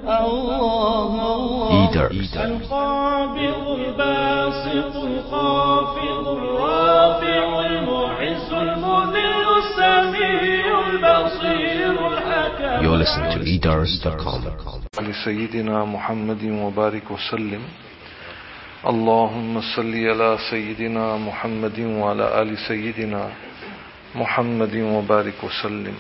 Eaters. القابض الباسط الخافض الرافع المعز المذل السميع البصير الحكم. You're listening to eaters.com. لسيدنا محمد وبارك وسلم. اللهم صل على سيدنا محمد وعلى آل سيدنا محمد وبارك وسلم.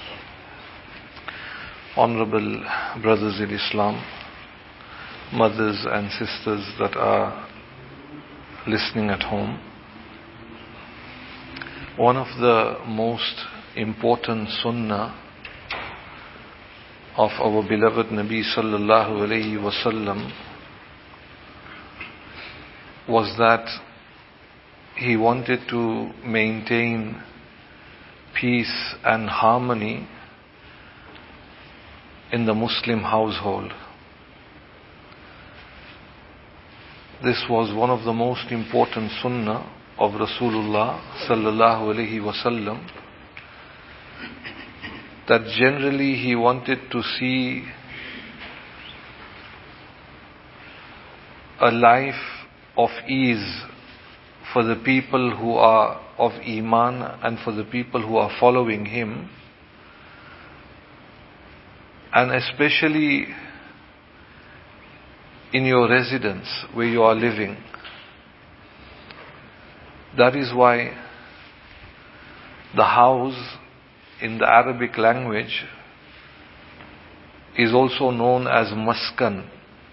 Honorable brothers in Islam, mothers and sisters that are listening at home, one of the most important sunnah of our beloved Nabi sallallahu alayhi wasallam was that he wanted to maintain peace and harmony in the Muslim household. This was one of the most important sunnah of Rasulullah sallallahu alayhi wasallam, that generally he wanted to see a life of ease for the people who are of Iman and for the people who are following him, and especially in your residence where you are living. That is why the house in the Arabic language is also known as maskan.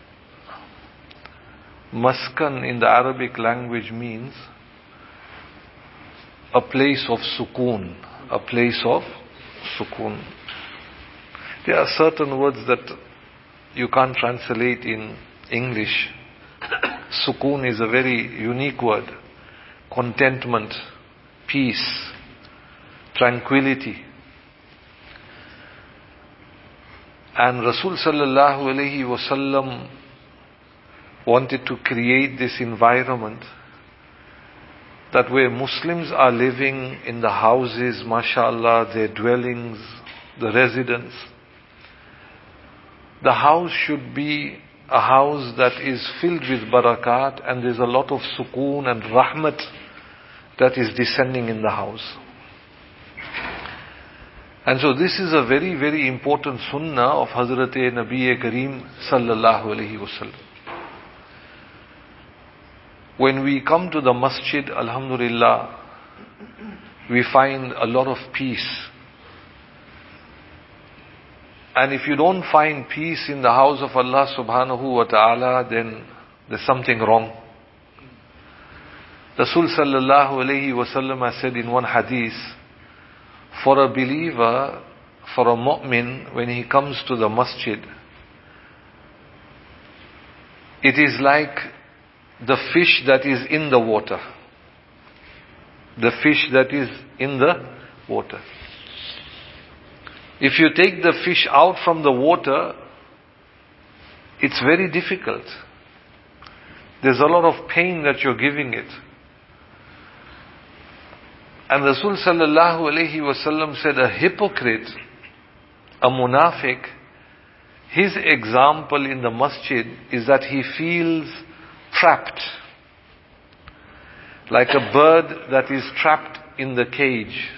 Maskan in the Arabic language means a place of sukoon, a place of sukoon. There are certain words that you can't translate in English. Sukoon is a very unique word. Contentment, peace, tranquility. And Rasul sallallahu alayhi wasallam wanted to create this environment that where Muslims are living in the houses, mashallah, their dwellings, the residence, the house should be a house that is filled with barakat, and there's a lot of sukoon and rahmat that is descending in the house. And so this is a very, very important sunnah of Hazrat Nabi Kareem sallallahu alayhi wasallam. When we come to the masjid, alhamdulillah, we find a lot of peace. And if you don't find peace in the house of Allah subhanahu wa ta'ala, then there's something wrong. Rasul sallallahu alayhi wasallam has said in one hadith, for a believer, for a mu'min, when he comes to the masjid, it is like the fish that is in the water. The fish that is in the water. If you take the fish out from the water, it's very difficult. There's a lot of pain that you're giving it. And Rasul sallallahu alayhi wasallam said, a hypocrite, a munafiq, his example in the masjid is that he feels trapped. Like a bird that is trapped in the cage.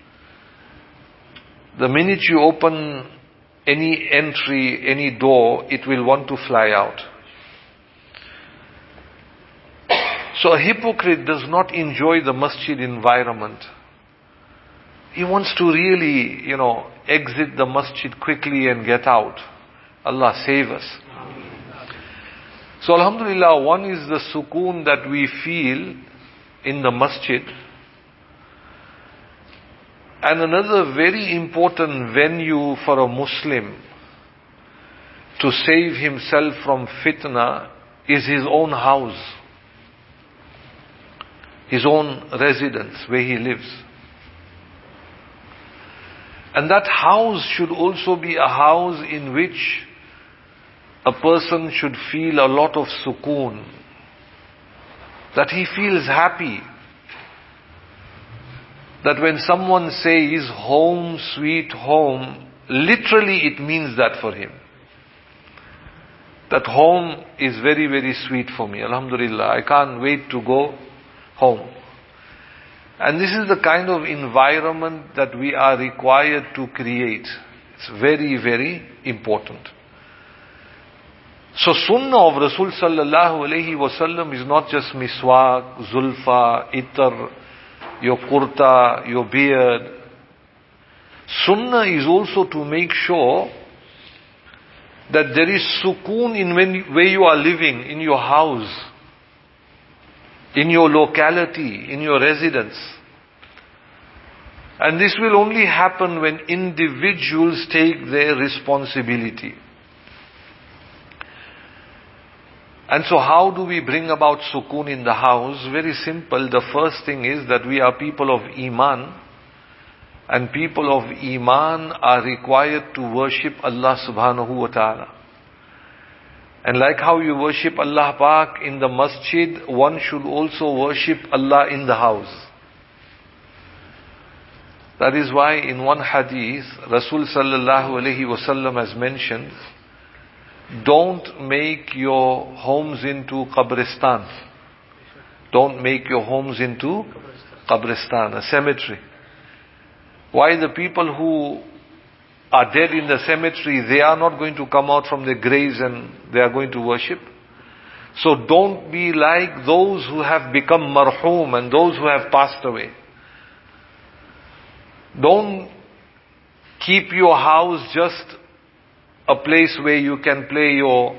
The minute you open any entry, any door, it will want to fly out. So a hypocrite does not enjoy the masjid environment. He wants to really, exit the masjid quickly and get out. Allah save us. So alhamdulillah, one is the sukoon that we feel in the masjid. And another very important venue for a Muslim to save himself from fitna is his own house, his own residence where he lives. And that house should also be a house in which a person should feel a lot of sukoon, that he feels happy. That when someone says home sweet home, literally it means that for him. that home is very, very sweet for me. Alhamdulillah, I can't wait to go home. And this is the kind of environment that we are required to create. It's very, very important. So sunnah of Rasul sallallahu alayhi wasallam is not just miswak, zulfa, itar, your kurta, your beard. Sunnah is also to make sure that there is sukoon in where you are living, in your house, in your locality, in your residence. And this will only happen when individuals take their responsibility. And so how do we bring about sukoon in the house? Very simple. The first thing is that we are people of Iman. And people of Iman are required to worship Allah subhanahu wa ta'ala. And like how you worship Allah Pak in the masjid, one should also worship Allah in the house. That is why in one hadith, Rasul sallallahu alayhi wasallam has mentioned, don't make your homes into qabristan. Don't make your homes into qabristan, a cemetery. Why? The people who are dead in the cemetery, they are not going to come out from their graves and they are going to worship. So don't be like those who have become marhum and those who have passed away. Don't keep your house just a place where you can play your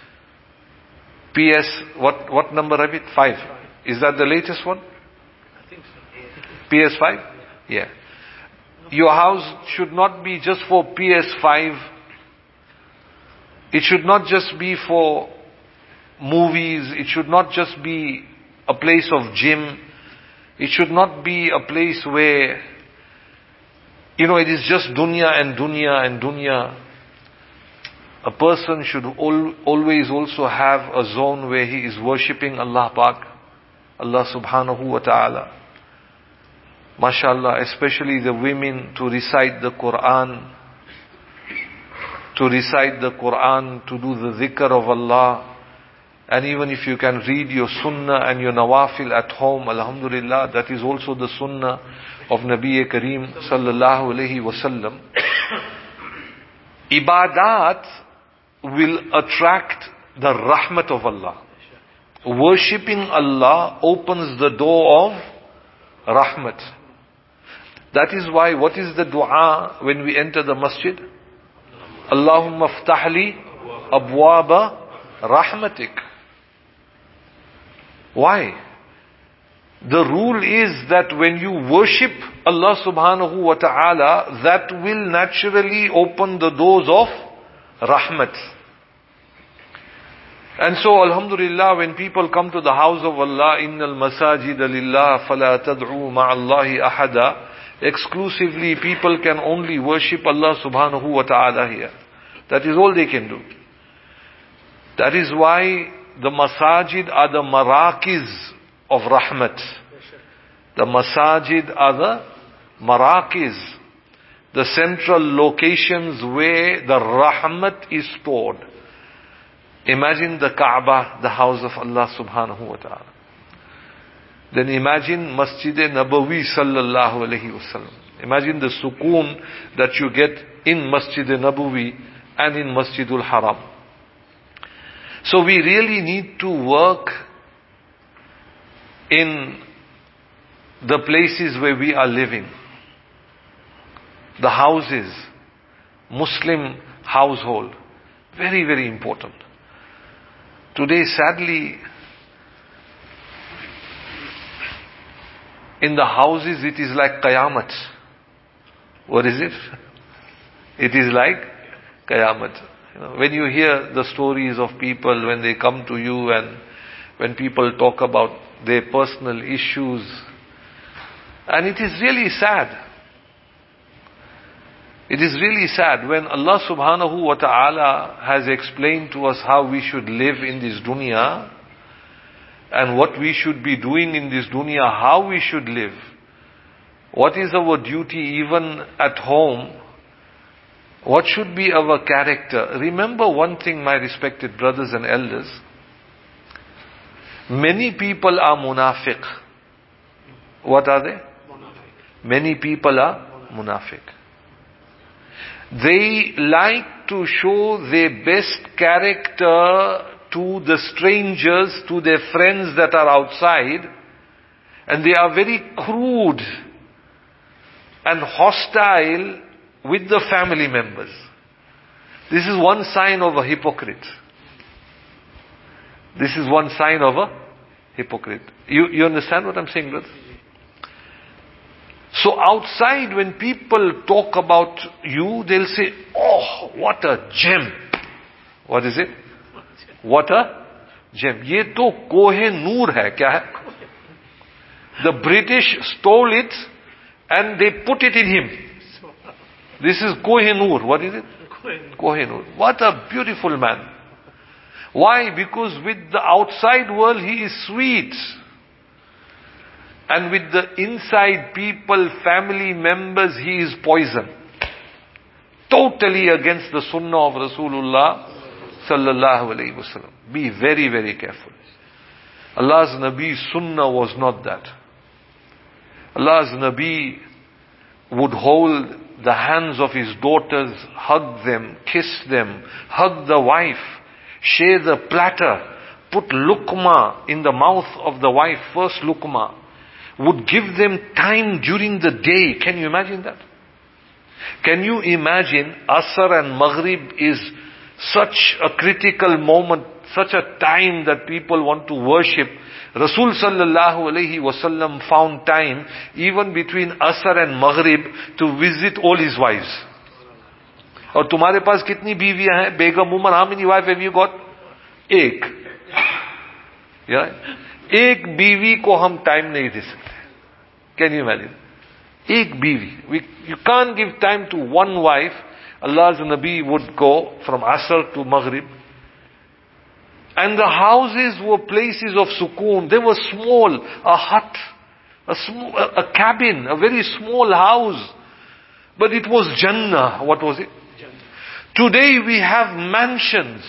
PS, what number of it? 5. Is that the latest one? I think so. PS5? Yeah. Your house should not be just for PS5. It should not just be for movies. It should not just be a place of gym. It should not be a place where, it is just dunya and dunya and dunya. A person should always also have a zone where he is worshipping Allah Pak, Allah subhanahu wa ta'ala. MashaAllah, especially the women, to recite the Quran, to do the dhikr of Allah. And even if you can read your sunnah and your nawafil at home, alhamdulillah, that is also the sunnah of Nabi Kareem sallallahu alayhi wasallam. Ibadat will attract the rahmat of Allah. Worshipping Allah opens the door of rahmat. That is why, what is the dua when we enter the masjid? Allahumma ftahli abwaba rahmatik. Why? The rule is that when you worship Allah subhanahu wa ta'ala, that will naturally open the doors of rahmat. And so alhamdulillah, when people come to the house of Allah, innal masajida lillah fala tad'u ma'allahi ahada, exclusively people can only worship Allah subhanahu wa ta'ala here. That is all they can do. That is why the masajid are the marakiz of rahmat. The masajid are the marakiz, the central locations where the rahmat is stored. Imagine the Kaaba, the house of Allah subhanahu wa ta'ala. Then imagine Masjid Nabawi sallallahu alayhi wasallam. Imagine the sukoon that you get in Masjid Nabawi and in Masjidul Haram. So we really need to work in the places where we are living. The houses, Muslim household, very, very important. Today, sadly, in the houses it is like Qayamat. What is it? It is like Qayamat. When you hear the stories of people, when they come to you and when people talk about their personal issues, and it is really sad. It is really sad when Allah subhanahu wa ta'ala has explained to us how we should live in this dunya and what we should be doing in this dunya, how we should live. What is our duty even at home? What should be our character? Remember one thing, my respected brothers and elders. Many people are munafiq. What are they? Many people are munafiq. They like to show their best character to the strangers, to their friends that are outside, and they are very crude and hostile with the family members. This is one sign of a hypocrite. This is one sign of a hypocrite. You understand what I'm saying, brother? So outside, when people talk about you, they'll say, oh, what a gem. What is it? What a gem. Ye to Koh-e-Noor hai, kya hai? The British stole it and they put it in him. This is Koh-e-Noor. What is it? Koh-e-Noor. What a beautiful man. Why? Because with the outside world he is sweet. And with the inside people, family members, he is poison. Totally against the sunnah of Rasulullah sallallahu alayhi wasallam. Be very, very careful. Allah's Nabi's sunnah was not that. Allah's Nabi would hold the hands of his daughters, hug them, kiss them, hug the wife, share the platter, put luqma in the mouth of the wife, first luqma. Would give them time during the day. Can you imagine that? Can you imagine Asr and Maghrib is such a critical moment, such a time that people want to worship. Rasul sallallahu alayhi wasallam found time even between Asr and Maghrib to visit all his wives. और तुम्हारे पास कितनी बीवियां हैं? Begum woman, how many wives have you got? एक. Yeah? एक बीवी को हम time नहीं दे सकते. Can you imagine? एक बीवी. You can't give time to one wife. Allah's Nabi would go from Asr to Maghrib. And the houses were places of sukoon. They were small. A hut, a cabin, a very small house. But it was Jannah. What was it? Today we have mansions.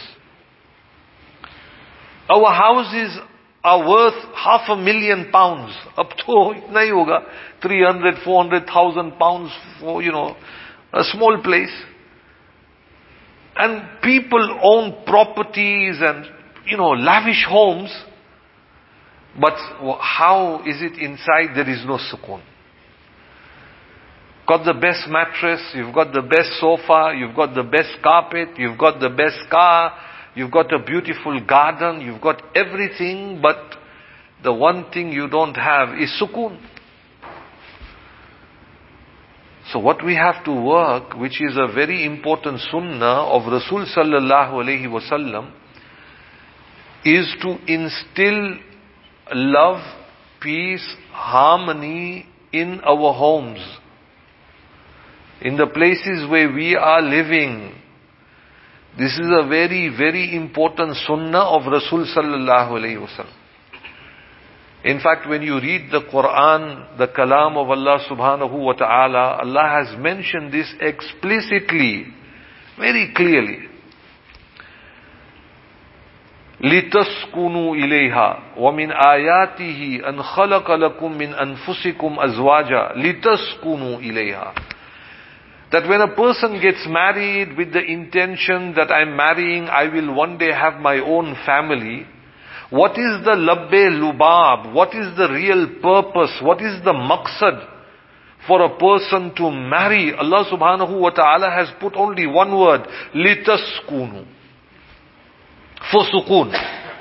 Our houses are worth £500,000. Up to itna hi hoga, 300, 400,000 pounds for, a small place. And people own properties and, lavish homes. But how is it inside? There is no sukoon. Got the best mattress, you've got the best sofa, you've got the best carpet, you've got the best car, you've got a beautiful garden, you've got everything, but the one thing you don't have is sukoon. So what we have to work, which is a very important sunnah of Rasul sallallahu alayhi wasallam, is to instill love, peace, harmony in our homes. In the places where we are living. This is a very, very important sunnah of Rasul sallallahu alayhi wasallam. In fact, when you read the Quran, the kalam of Allah subhanahu wa ta'ala, Allah has mentioned this explicitly, very clearly. لِتَسْكُنُوا إِلَيْهَا وَمِنْ آيَاتِهِ أَنْ خَلَقَ لَكُم مِّنْ أَنفُسِكُمْ أَزْوَاجًا لِتَسْكُنُوا إِلَيْهَا. That when a person gets married with the intention that I'm marrying, I will one day have my own family. What is the labbe lubab? What is the real purpose? What is the maqsad for a person to marry? Allah subhanahu wa ta'ala has put only one word, litaskunu, for sukoon.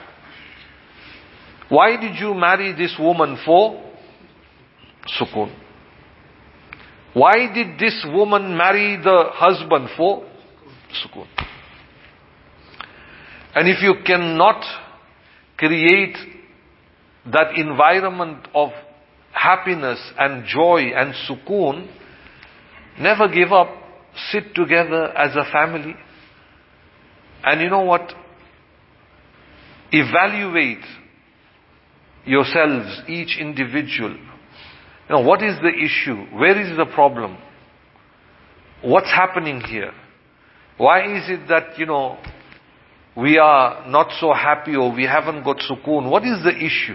Why did you marry this woman for? Sukoon. Why did this woman marry the husband for? Sukoon. And if you cannot create that environment of happiness and joy and sukoon, never give up. Sit together as a family. And you know what? Evaluate yourselves, each individual. What is the issue? Where is the problem? What's happening here? Why is it that, we are not so happy or we haven't got sukoon? What is the issue?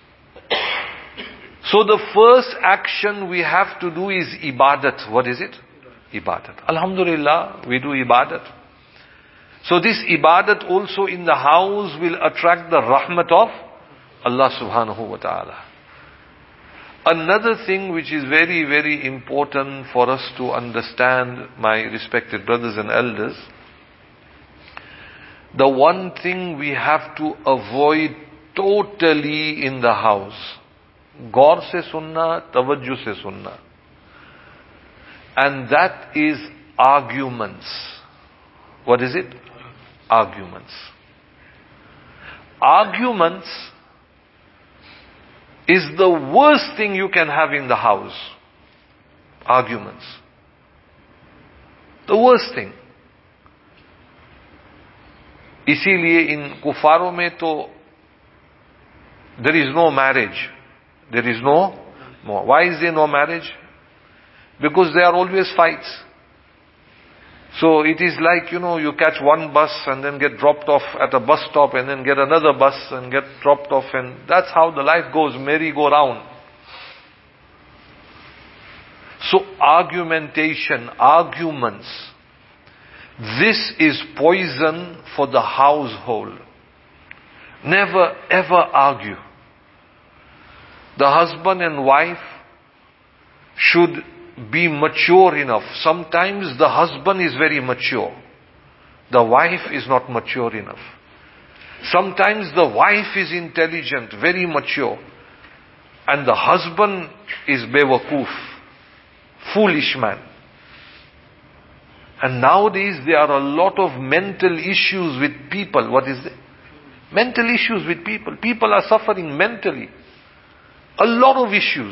So the first action we have to do is ibadat. What is it? Ibadat. Alhamdulillah, we do ibadat. So this ibadat also in the house will attract the rahmat of Allah subhanahu wa ta'ala. Another thing which is very, very important for us to understand, my respected brothers and elders, the one thing we have to avoid totally in the house, gaur se sunna, tawajjuh se sunna, and that is arguments. What is it? Arguments. Arguments is the worst thing you can have in the house. Arguments. The worst thing. इसीलिए इन कुफारों में तो there is no marriage. There is no more. Why is there no marriage? Because there are always fights. So it is like, you catch one bus and then get dropped off at a bus stop and then get another bus and get dropped off, and that's how the life goes, merry-go-round. So argumentation, arguments, this is poison for the household. Never ever argue. The husband and wife should be mature enough. Sometimes the husband is very mature. The wife is not mature enough. Sometimes the wife is intelligent, very mature, and the husband is bewakoof, foolish man. And nowadays there are a lot of mental issues with people. What is it? Mental issues with people. People are suffering mentally. A lot of issues.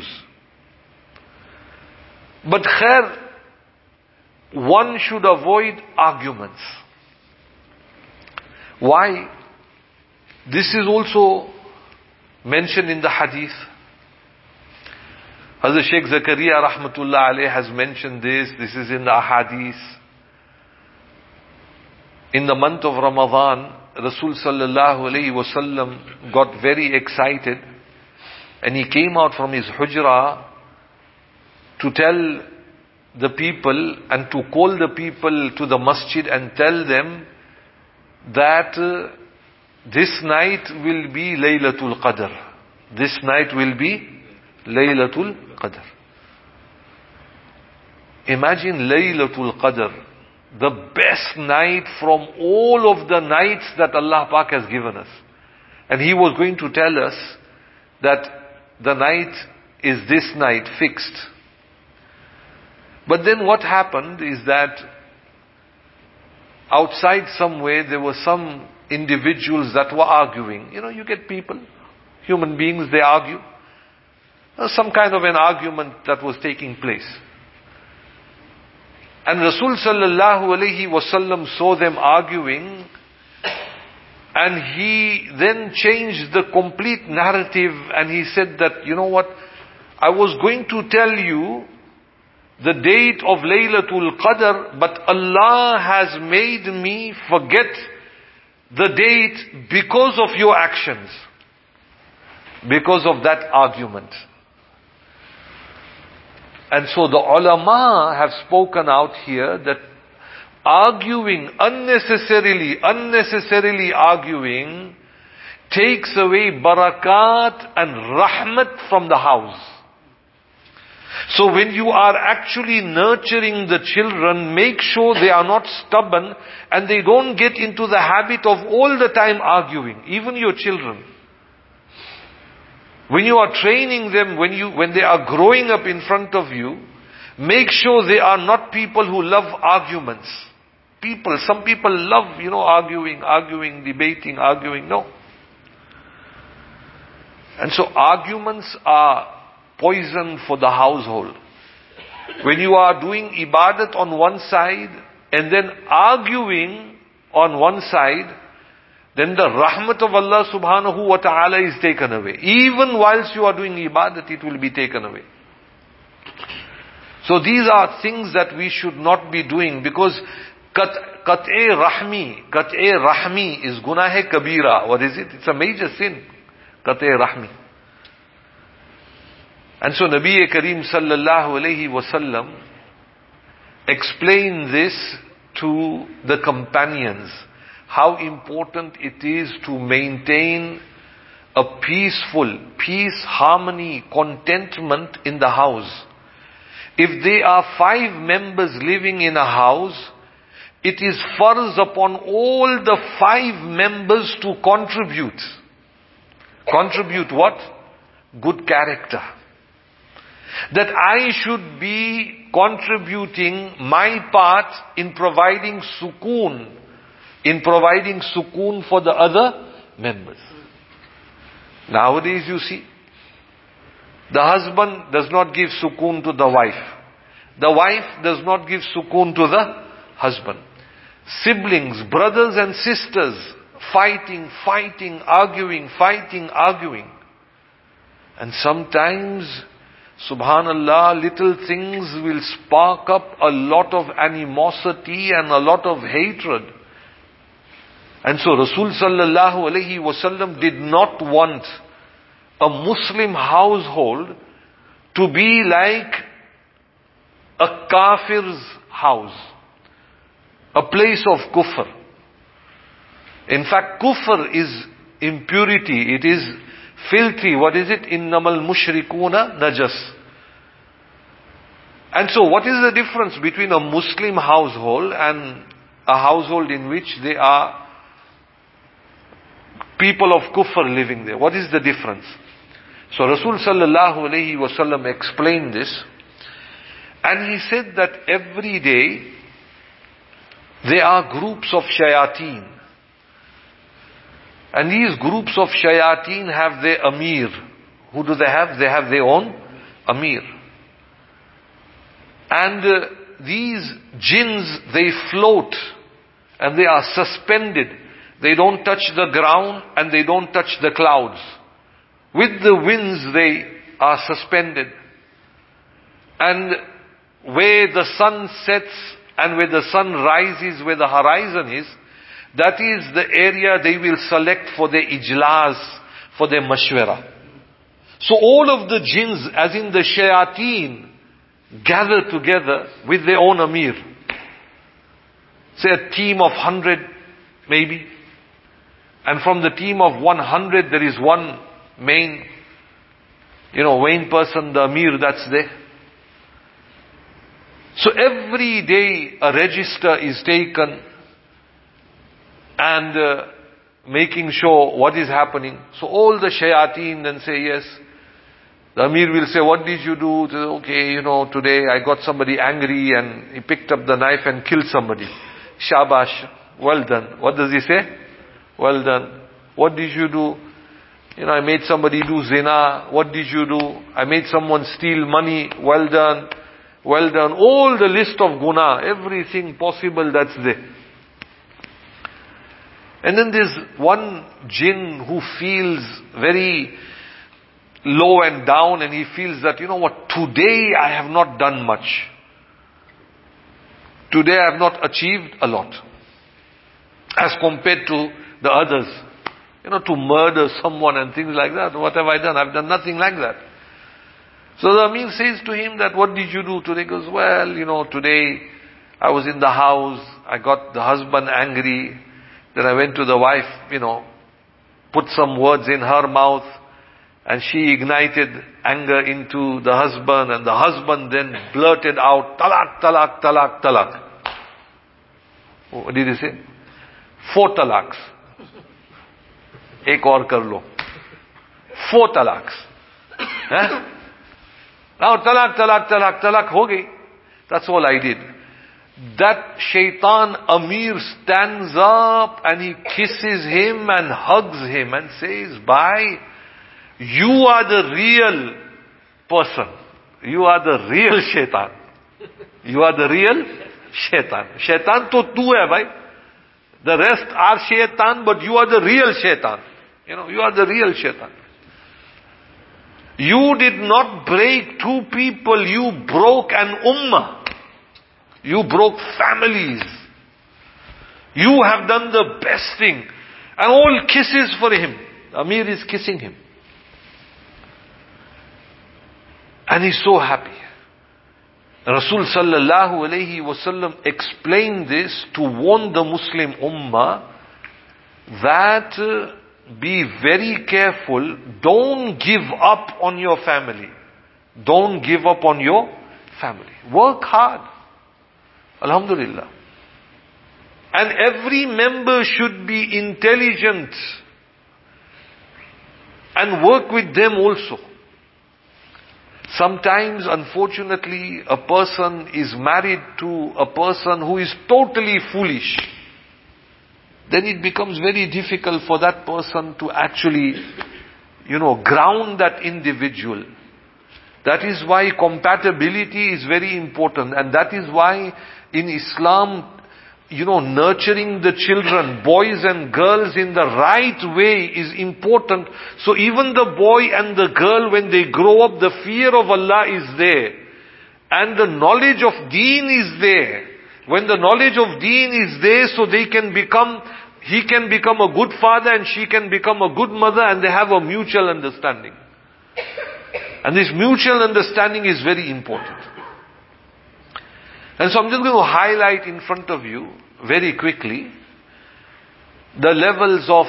But khair, one should avoid arguments. Why? This is also mentioned in the hadith. Hazrat Sheikh Zakaria rahmatullah alayh has mentioned this. This is in the ahadith. In the month of Ramadan, Rasul sallallahu alayhi wasallam got very excited, and he came out from his hujrah to tell the people and to call the people to the masjid and tell them that this night will be Laylatul Qadr. This night will be Laylatul Qadr. Imagine Laylatul Qadr, the best night from all of the nights that Allah Pak has given us. And he was going to tell us that the night is this night, fixed. But then what happened is that outside somewhere there were some individuals that were arguing. You get people, human beings, they argue. Some kind of an argument that was taking place. And Rasul sallallahu alayhi wasallam saw them arguing, and he then changed the complete narrative, and he said that, what, I was going to tell you the date of Laylatul Qadr, but Allah has made me forget the date because of your actions. Because of that argument. And so the ulama have spoken out here that arguing, unnecessarily arguing, takes away barakat and rahmat from the house. So when you are actually nurturing the children, make sure they are not stubborn and they don't get into the habit of all the time arguing, even your children. When you are training them, when they are growing up in front of you, make sure they are not people who love arguments. Some people love, arguing, debating, arguing. No. And so arguments are poison for the household. When you are doing ibadat on one side and then arguing on one side, then the rahmat of Allah subhanahu wa ta'ala is taken away. Even whilst you are doing ibadat, it will be taken away. So these are things that we should not be doing, because Qat'e rahmi is gunah kabira. What is it? It's a major sin. Qat'e rahmi. And so Nabi Kareem sallallahu alayhi wasallam explained this to the companions, how important it is to maintain a peace, harmony, contentment in the house. If there are 5 members living in a house, it is farz upon all the 5 members to contribute. Contribute what? Good character. That I should be contributing my part in providing sukoon for the other members. Nowadays you see, the husband does not give sukoon to the wife. The wife does not give sukoon to the husband. Siblings, brothers and sisters, fighting, arguing. And sometimes, subhanallah, little things will spark up a lot of animosity and a lot of hatred. And so Rasul sallallahu alayhi wasallam did not want a Muslim household to be like a kafir's house, a place of kufr. In fact, kufr is impurity, it is filthy. What is it? Innamal mushrikuna najas. And so what is the difference between a Muslim household and a household in which there are people of kufr living there? What is the difference? So Rasul sallallahu alayhi wasallam explained this, and he said that every day there are groups of shayateen. And these groups of shayateen have their amir. Who do they have? They have their own amir. And these jinns, they float and they are suspended. They don't touch the ground and they don't touch the clouds. With the winds they are suspended. And where the sun sets and where the sun rises, where the horizon is, that is the area they will select for their ijlas, for their mashwara. So all of the jinns, as in the shayateen, gather together with their own amir. Say a team of 100 maybe. And from the team of 100 there is one main person, the amir that's there. So every day a register is taken and making sure what is happening. So all the shayateen then say yes. The amir will say, what did you do? Okay, today I got somebody angry and he picked up the knife and killed somebody. Shabash, well done. What does he say? Well done. What did you do? I made somebody do zina. What did you do? I made someone steal money. Well done. Well done. All the list of guna, everything possible that's there. And then there's one jinn who feels very low and down, and he feels that, today I have not done much. Today I have not achieved a lot. As compared to the others. To murder someone and things like that. What have I done? I've done nothing like that. So the Amir says to him that, what did you do today? He goes, well, today I was in the house, I got the husband angry, then I went to the wife, put some words in her mouth, and she ignited anger into the husband, and the husband then blurted out, talak, talak, talak, talak. What did he say? 4 talaks. Ek aur kar lo. 4 talaks. Now talak, talak, talak, talak ho gayi. That's all I did. That shaitan amir stands up and he kisses him and hugs him and says, bhai, you are the real person. You are the real shaitan. You are the real shaitan. Shaitan to tu hai bhai. The rest are shaitan, but you are the real shaitan. You are the real shaitan. You did not break 2 people, you broke an ummah. You broke families. You have done the best thing. And all kisses for him. Amir is kissing him. And he's so happy. Rasul sallallahu alayhi wasallam explained this to warn the Muslim ummah that be very careful, don't give up on your family. Don't give up on your family. Work hard. Alhamdulillah. And every member should be intelligent and work with them also. Sometimes, unfortunately, a person is married to a person who is totally foolish. Then it becomes very difficult for that person to actually, ground that individual. That is why compatibility is very important. And that is why in Islam, nurturing the children, boys and girls in the right way is important. So even the boy and the girl, when they grow up, the fear of Allah is there. And the knowledge of deen is there. When the knowledge of deen is there, so he can become a good father and she can become a good mother, and they have a mutual understanding. And this mutual understanding is very important. And so I'm just going to highlight in front of you, very quickly, the levels of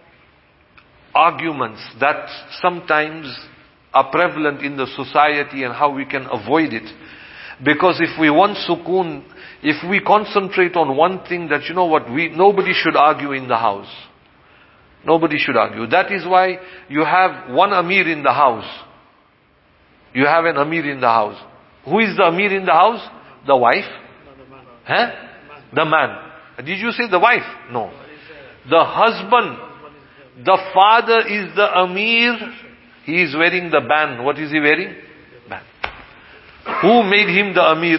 arguments that sometimes are prevalent in the society and how we can avoid it. Because if we want sukoon, if we concentrate on one thing, that nobody should argue in the house. Nobody should argue. That is why you have one Amir in the house. You have an Amir in the house. Who is the Amir in the house? The wife? The man. Did you say the wife? No. The husband. The father is the Amir. He is wearing the band. What is he wearing? Band. Who made him the Amir?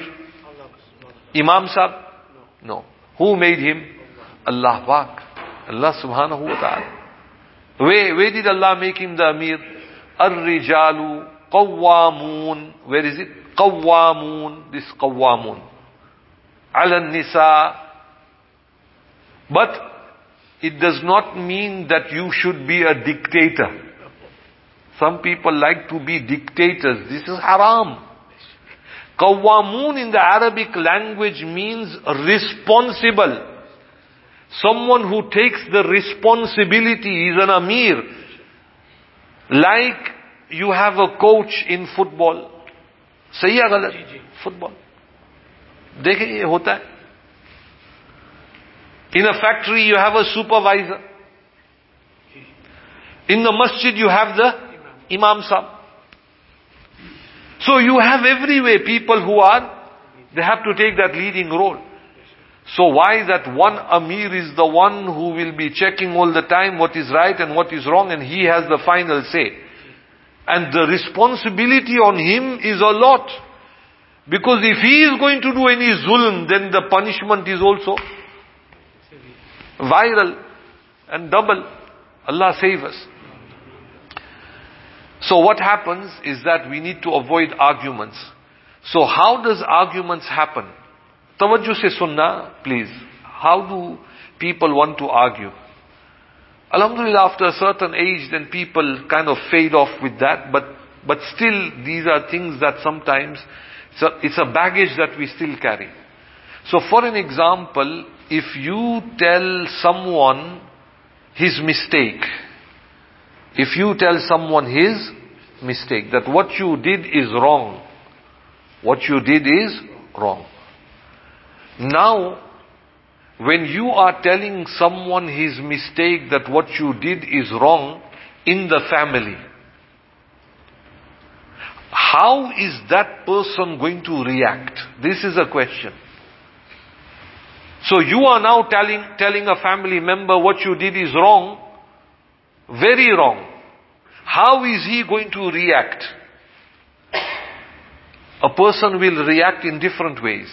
Imam Sahib? No. Who made him? Allah Pak. Allah subhanahu wa ta'ala. Where did Allah make him the Amir? Ar-rijalu qawwamun. Where is it? Qawwamun. This qawwamun. Ala nisa. But it does not mean that you should be a dictator. Some people like to be dictators. This is haram. Qawwamun in the Arabic language means responsible. Someone who takes the responsibility is an Amir. Like you have a coach in football. Sahi hai galat? Football. Dekhe ye hota hai. In a factory you have a supervisor. In the masjid you have the Imam Sahib. So you have everywhere people they have to take that leading role. So why that one Amir is the one who will be checking all the time what is right and what is wrong, and he has the final say. And the responsibility on him is a lot. Because if he is going to do any zulm, then the punishment is also viral and double. Allah save us. So what happens is that we need to avoid arguments. So how does arguments happen? Tawajjuh se sunna, please. How do people want to argue? Alhamdulillah, after a certain age, then people kind of fade off with that. But still, these are things that sometimes, it's a baggage that we still carry. So for an example, if you tell someone his mistake, that what you did is wrong. What you did is wrong. Now, when you are telling someone his mistake, that what you did is wrong in the family, how is that person going to react? This is a question. So you are now telling a family member what you did is wrong, very wrong. How is he going to react? A person will react in different ways.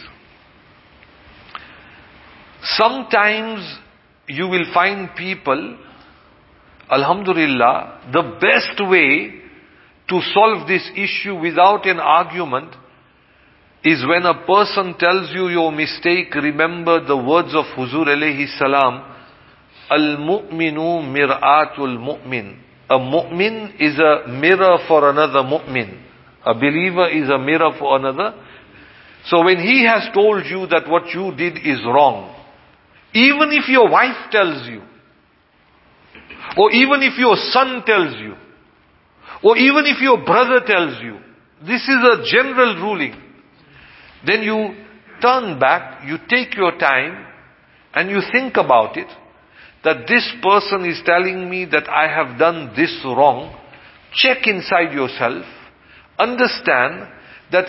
Sometimes you will find people, alhamdulillah, the best way to solve this issue without an argument is when a person tells you your mistake, remember the words of Huzur alayhi salam, Al-mu'minu mir'atul mu'min. A mu'min is a mirror for another mu'min. A believer is a mirror for another. So when he has told you that what you did is wrong, even if your wife tells you, or even if your son tells you, or even if your brother tells you, this is a general ruling, then you turn back, you take your time, and you think about it, that this person is telling me that I have done this wrong. Check inside yourself, understand that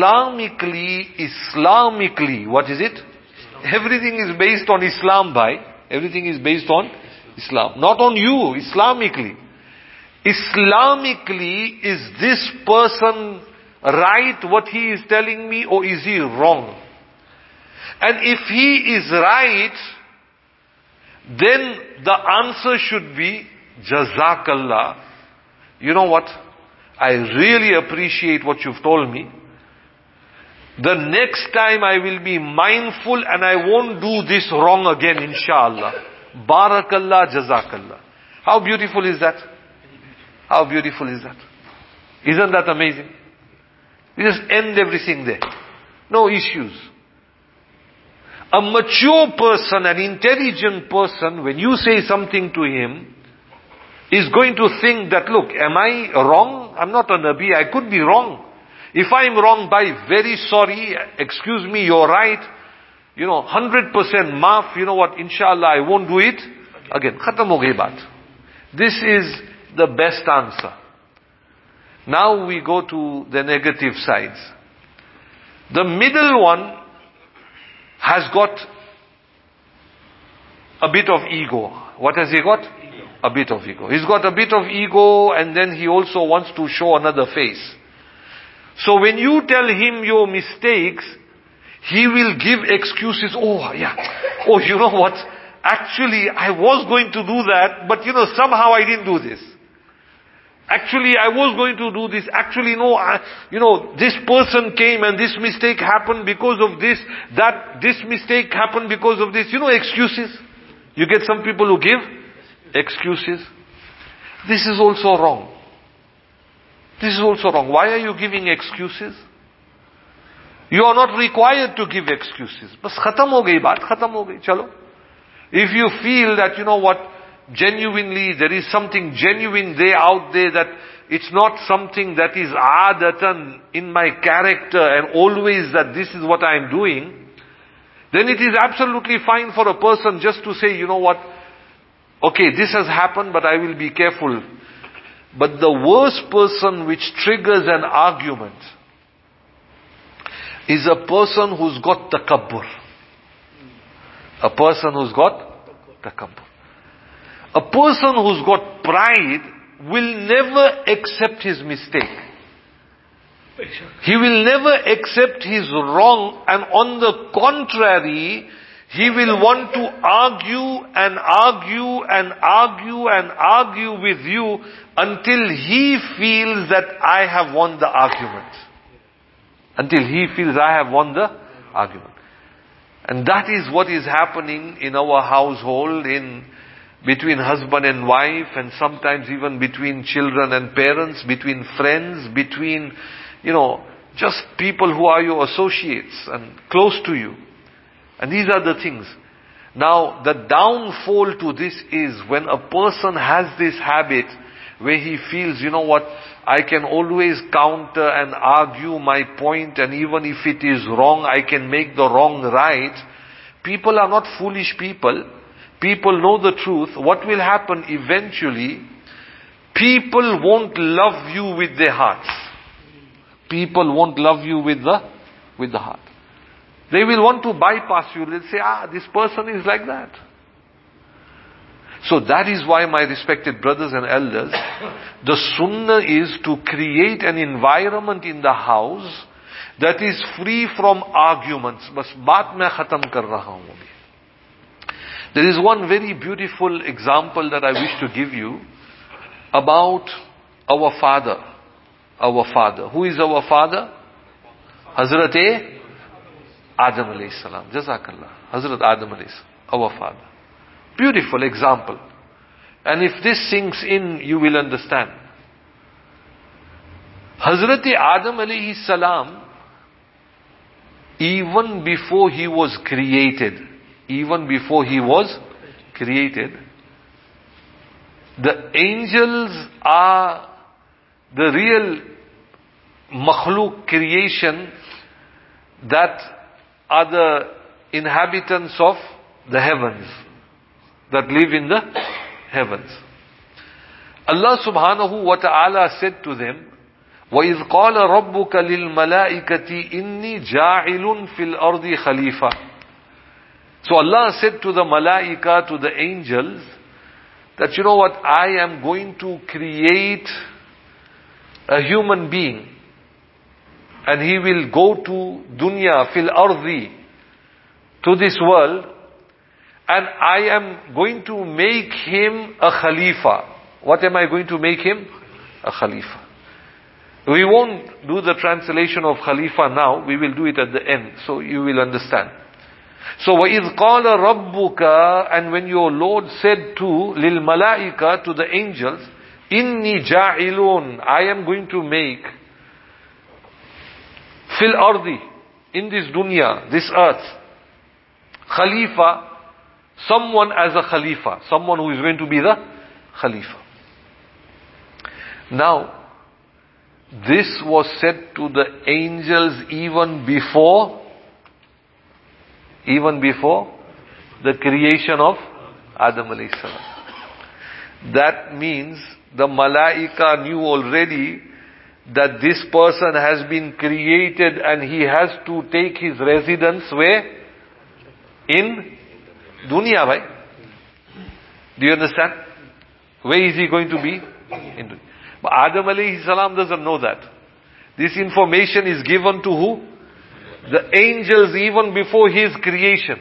Islamically, what is it? Everything is based on Islam, bhai. Everything is based on Islam. Not on you, Islamically. Islamically, is this person right what he is telling me, or is he wrong? And if he is right, then the answer should be, Jazakallah. You know what? I really appreciate what you've told me. The next time I will be mindful and I won't do this wrong again, inshallah. Barakallah, Jazakallah. How beautiful is that? How beautiful is that? Isn't that amazing? We just end everything there. No issues. A mature person, an intelligent person, when you say something to him, is going to think that, look, am I wrong? I'm not a Nabi, I could be wrong. If I'm wrong, very sorry, excuse me, you're right. 100% maaf, you know what, inshallah, I won't do it. Again, khatam ho gayi baat. This is the best answer. Now we go to the negative sides. The middle one has got a bit of ego. What has he got? A bit of ego. He's got a bit of ego, and then he also wants to show another face. So when you tell him your mistakes, he will give excuses. Oh, yeah. Oh, you know what? Actually, I was going to do that, but somehow I didn't do this. Actually, I was going to do this. Actually, no, this person came and this mistake happened because of this. This mistake happened because of this. Excuses. You get some people who give excuses. This is also wrong. This is also wrong. Why are you giving excuses? You are not required to give excuses. Bas khatam ho gayi baat, khatam ho gayi, chalo. If you feel that, genuinely, there is something genuine there out there, that it's not something that is adatan in my character and always that this is what I am doing, then it is absolutely fine for a person just to say, okay, this has happened, but I will be careful. But the worst person which triggers an argument is a person who's got takabbur. A person who's got takabbur. A person who's got pride will never accept his mistake. He will never accept his wrong, and on the contrary, he will want to argue and argue and argue and argue with you until he feels that I have won the argument. Until he feels I have won the argument. And that is what is happening in our household, between husband and wife, and sometimes even between children and parents, between friends, between, just people who are your associates and close to you. And these are the things. Now, the downfall to this is when a person has this habit where he feels, I can always counter and argue my point, and even if it is wrong, I can make the wrong right. People are not foolish people. People know the truth. What will happen eventually? People won't love you with their hearts. People won't love you with the heart. They will want to bypass you. They'll say, this person is like that. So that is why, my respected brothers and elders, the sunnah is to create an environment in the house that is free from arguments. Bas baat main khatam kar raha hoon. There is one very beautiful example that I wish to give you about our father. Our father. Who is our father? Hazrat Adam alayhi salam. Jazakallah. Hazrat Adam alayhi salam, our father. Beautiful example. And if this sinks in, you will understand. Hazrat Adam alayhi salam, even before he was created, the angels are the real makhluk creation that are the inhabitants of the heavens, that live in the heavens. Allah subhanahu wa ta'ala said to them, وَإِذْ قَالَ رَبُّكَ لِلْمَلَائِكَةِ إِنِّي جَاعِلٌ فِي الْأَرْضِ خَلِيفَةً. So Allah said to the malaika, to the angels, that you know what, I am going to create a human being, and he will go to dunya, fil ardi, to this world, and I am going to make him a khalifa. What am I going to make him? A khalifa. We won't do the translation of khalifa now, we will do it at the end, so you will understand. So, وَإِذْ قَالَ رَبُّكَ, and when your Lord said to, لِلْمَلَائِكَةِ, to the angels, إِنِّي جَاعِلٌ, I am going to make, fil ardi, in this dunya, this earth, khalifa, someone as a khalifa, someone who is going to be the khalifa. Now, this was said to the angels even before the creation of Adam alayhi salam. That means the malaika knew already that this person has been created and he has to take his residence where? In dunya, right? Do you understand? Where is he going to be? In dunya. But Adam alayhi salam doesn't know that. This information is given to who? The angels even before his creation.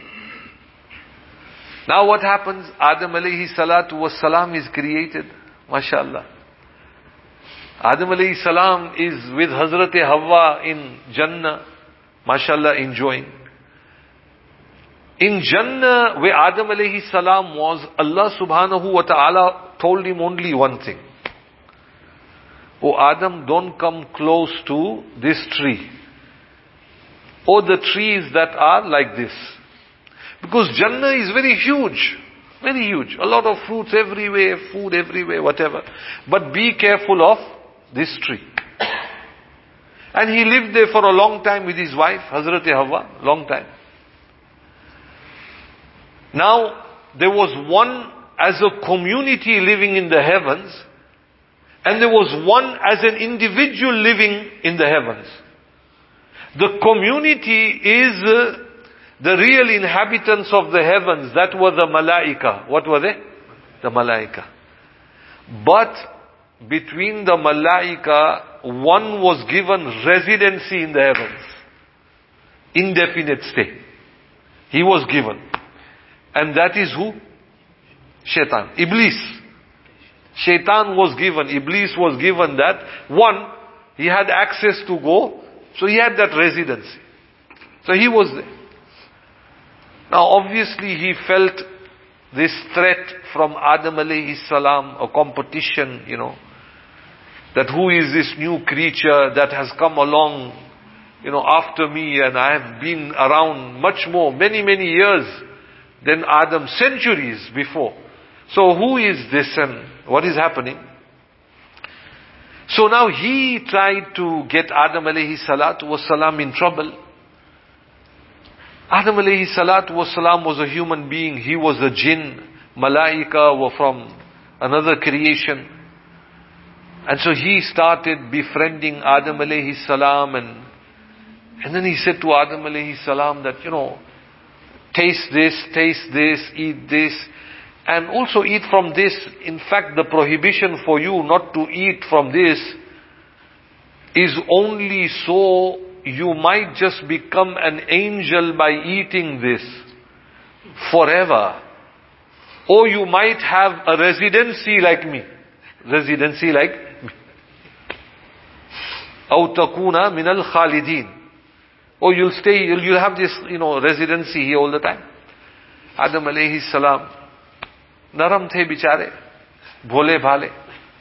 Now what happens? Adam alayhi salatu was salam is created. MashaAllah. Adam alayhi salam is with Hazrat Hawa in Jannah. MashaAllah, enjoying. In Jannah, where Adam alayhi salam was, Allah subhanahu wa ta'ala told him only one thing. Oh Adam, don't come close to this tree, or the trees that are like this. Because Jannah is very huge. Very huge. A lot of fruits everywhere, food everywhere, whatever. But be careful of this tree. And he lived there for a long time with his wife, Hazrat Hawa, long time. Now, there was one as a community living in the heavens, and there was one as an individual living in the heavens. The community is the real inhabitants of the heavens. That were the malaika. What were they? The malaika. But between the malaika, one was given residency in the heavens. Indefinite stay. He was given. And that is who? Shaitan. Iblis. Shaitan was given, Iblis was given that. One, he had access to go, so he had that residency. So he was there. Now obviously he felt this threat from Adam alayhi salam, a competition, that who is this new creature that has come along, after me, and I have been around much more, many, many years than Adam, centuries before. So who is this and what is happening? So now he tried to get Adam alayhi salatu was salam in trouble. Adam alayhi salatu was salam was a human being. He was a jinn. Malaika were from another creation. And so he started befriending Adam alayhi salam, and then he said to Adam alayhi salam that, taste this, eat this. And also eat from this. In fact, the prohibition for you not to eat from this is only so you might just become an angel by eating this forever. Or you might have a residency like me. Residency like me. أو تكون من الخالدين. Or you'll stay, you'll have this, residency here all the time. Adam alayhi salam, naram the bichare, bhole bhale.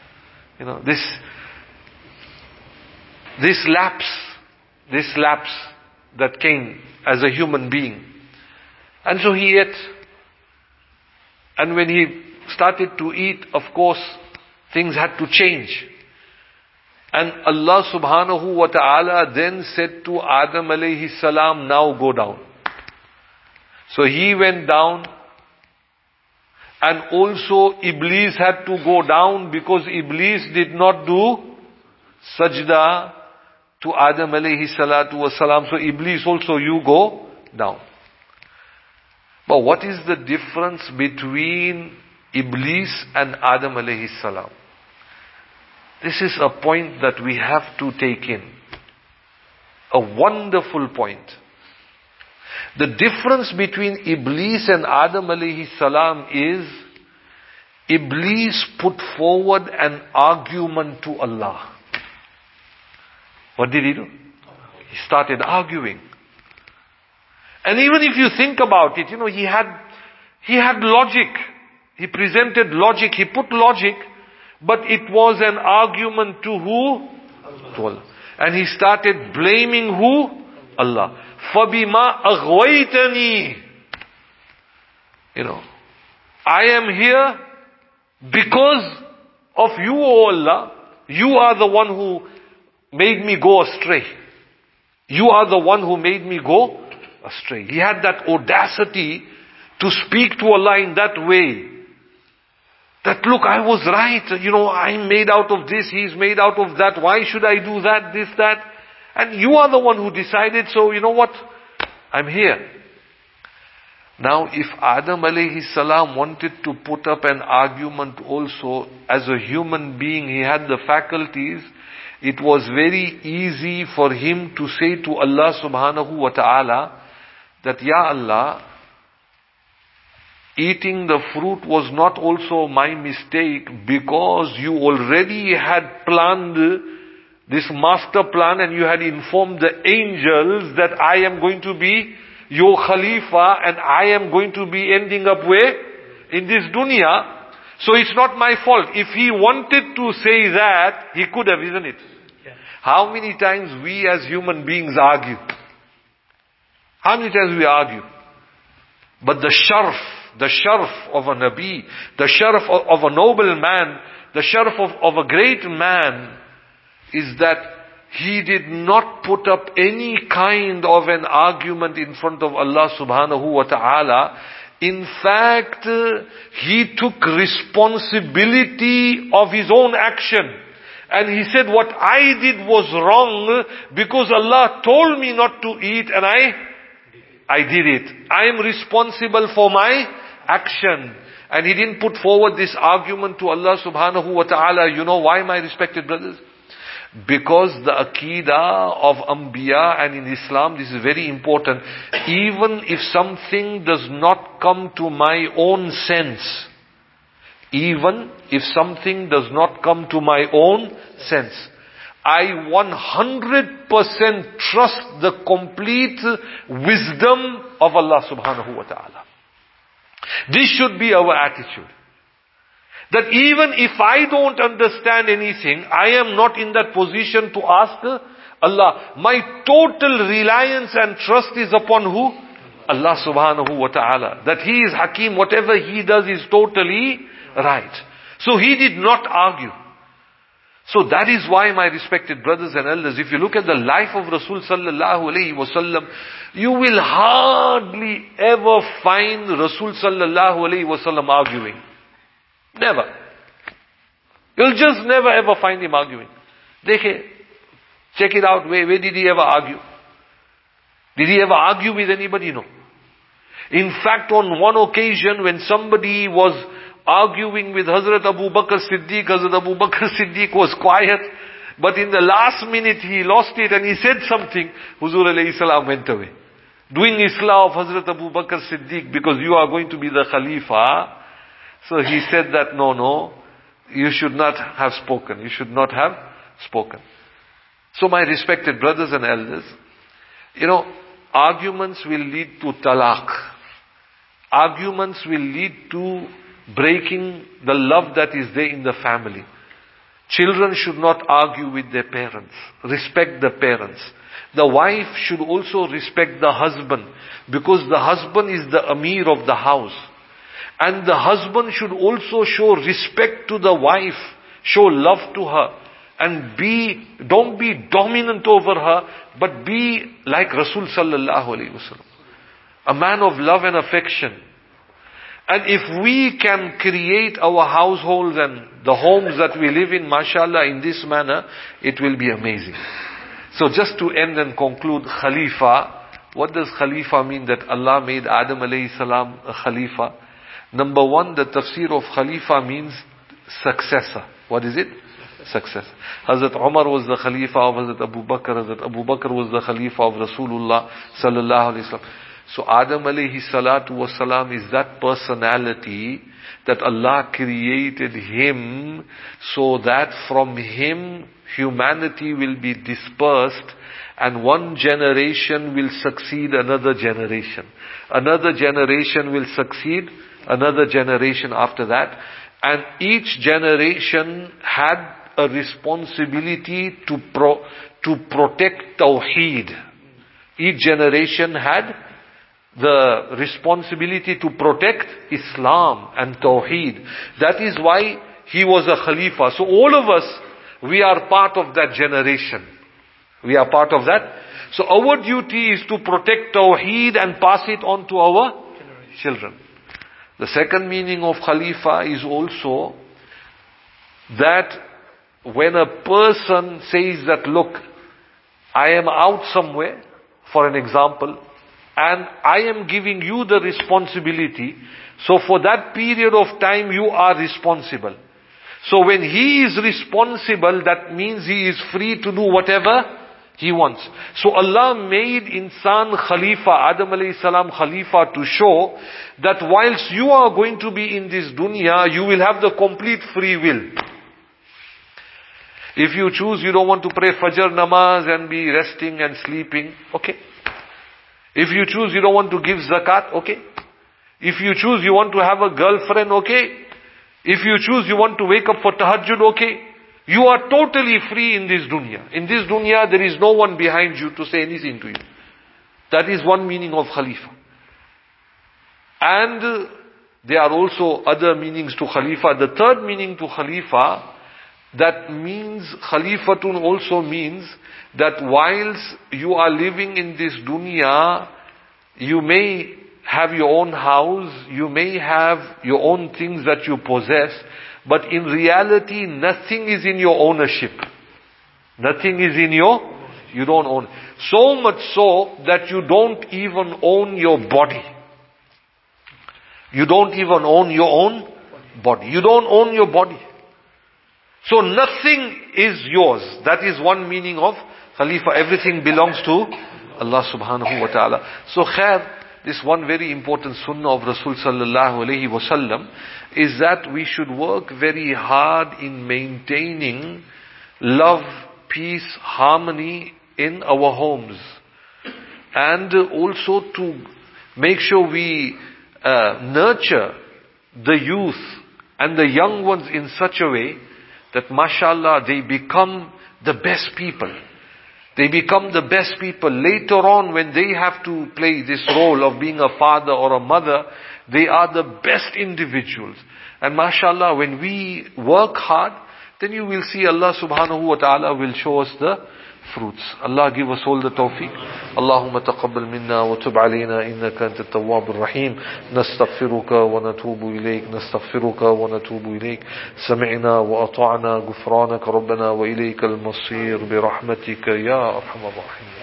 This lapse that came as a human being. And so he ate. And when he started to eat, of course, things had to change. And Allah subhanahu wa ta'ala then said to Adam alayhi salam, now go down. So he went down, and also Iblis had to go down because Iblis did not do sajda to Adam alayhi salatu wasalam. So Iblis also, you go down. But what is the difference between Iblis and Adam alayhi salam? This is a point that we have to take in. A wonderful point. The difference between Iblis and Adam alayhi salam is, Iblis put forward an argument to Allah. What did he do? He started arguing. And even if you think about it, he had logic. He presented logic. He put logic. But it was an argument to who? To Allah. And he started blaming who? Allah. فَبِمَا أَغْوَيْتَنِي. I am here because of you, O Allah. You are the one who made me go astray. You are the one who made me go astray. He had that audacity to speak to Allah in that way. That look, I was right. I'm made out of this, he's made out of that. Why should I do that, this, that? And you are the one who decided, so you know what? I'm here. Now, if Adam alayhi salam wanted to put up an argument also, as a human being, he had the faculties, it was very easy for him to say to Allah subhanahu wa ta'ala, that, Ya Allah, eating the fruit was not also my mistake, because you already had planned this master plan and you had informed the angels that I am going to be your Khalifa and I am going to be ending up where? In this dunya. So it's not my fault. If he wanted to say that, he could have, isn't it? Yeah. How many times we as human beings argue? How many times we argue? But the sharf of a Nabi, the sharf of a noble man, the sharf of a great man is that he did not put up any kind of an argument in front of Allah subhanahu wa ta'ala. In fact, he took responsibility of his own action. And he said, what I did was wrong because Allah told me not to eat and I did it. I am responsible for my action. And he didn't put forward this argument to Allah subhanahu wa ta'ala. You know why, my respected brothers? Because the Aqidah of Anbiya, and in Islam this is very important, even if something does not come to my own sense, even if something does not come to my own sense, I 100% trust the complete wisdom of Allah subhanahu wa ta'ala. This should be our attitude. That even if I don't understand anything, I am not in that position to ask Allah. My total reliance and trust is upon who? Allah subhanahu wa ta'ala. That He is Hakim, whatever He does is totally right. So He did not argue. So that is why, my respected brothers and elders, if you look at the life of Rasul sallallahu alayhi wasallam, you will hardly ever find Rasul sallallahu alayhi wasallam arguing. Never. You'll just never ever find him arguing. Check it out. Where did he ever argue? Did he ever argue with anybody? No. In fact, on one occasion when somebody was arguing with Hazrat Abu Bakr Siddiq was quiet, but in the last minute he lost it and he said something. Huzur alayhi salam went away. Doing Islah of Hazrat Abu Bakr Siddiq, because you are going to be the Khalifa. So he said that, no, you should not have spoken. You should not have spoken. So my respected brothers and elders, Arguments will lead to talaq. Arguments will lead to breaking the love that is there in the family. Children should not argue with their parents. Respect the parents. The wife should also respect the husband, because the husband is the Amir of the house. And the husband should also show respect to the wife, show love to her, and don't be dominant over her, but be like Rasul sallallahu alaihi wasallam, a man of love and affection. And if we can create our households and the homes that we live in, mashallah, in this manner, it will be amazing. So just to end and conclude, Khalifa, what does Khalifa mean? That Allah made Adam alayhi salam a Khalifa. Number one, the tafsir of Khalifa means successor. What is it? Successor. Hazrat Umar was the Khalifa of Hazrat Abu Bakr. Hazrat Abu Bakr was the Khalifa of Rasulullah sallallahu alayhi wasallam. So Adam alayhi salatu wasalam is that personality that Allah created him so that from him humanity will be dispersed and one generation will succeed another generation. Another generation will succeed another generation after that. And each generation had a responsibility to protect Tawheed. Each generation had the responsibility to protect Islam and Tawheed. That is why he was a Khalifa. So all of us, we are part of that generation. We are part of that. So our duty is to protect Tawheed and pass it on to our children. The second meaning of Khalifa is also that when a person says that, look, I am out somewhere, for an example, and I am giving you the responsibility, so for that period of time you are responsible. So when he is responsible, that means he is free to do whatever he wants. So Allah made insan Khalifa, Adam alayhi salam Khalifa, to show that whilst you are going to be in this dunya, you will have the complete free will. If you choose you don't want to pray Fajr namaz and be resting and sleeping, okay. If you choose you don't want to give zakat, okay. If you choose you want to have a girlfriend, okay. If you choose you want to wake up for tahajjud, okay. You are totally free in this dunya. In this dunya there is no one behind you to say anything to you. That is one meaning of Khalifa. And there are also other meanings to Khalifa. The third meaning to Khalifa, that means, Khalifatun also means that whilst you are living in this dunya, you may have your own house, you may have your own things that you possess, but in reality nothing is in your ownership. Nothing is in you don't own. So much so that you don't even own your body. You don't even own your own body. You don't own your body. So nothing is yours. That is one meaning of Khalifa. Everything belongs to Allah subhanahu wa ta'ala. So khair, this one very important sunnah of Rasul sallallahu alayhi wa sallam is that we should work very hard in maintaining love, peace, harmony in our homes. And also to make sure we nurture the youth and the young ones in such a way that mashallah they become the best people. They become the best people. Later on when they have to play this role of being a father or a mother, they are the best individuals. And mashallah, when we work hard, then you will see Allah subhanahu wa ta'ala will show us the fruits. Allah give us all the tawfiq. Allahumma taqabbal minna wa tub alayna innaka anta at-tawwabur rahim. Nastaghfiruka wa natubu ilayk. Nastaghfiruka wa natubu ilayk. Sami'na wa ata'na ghufranaka rabbana wa ilayka al-masir bi rahmatika ya arhamar rahimin.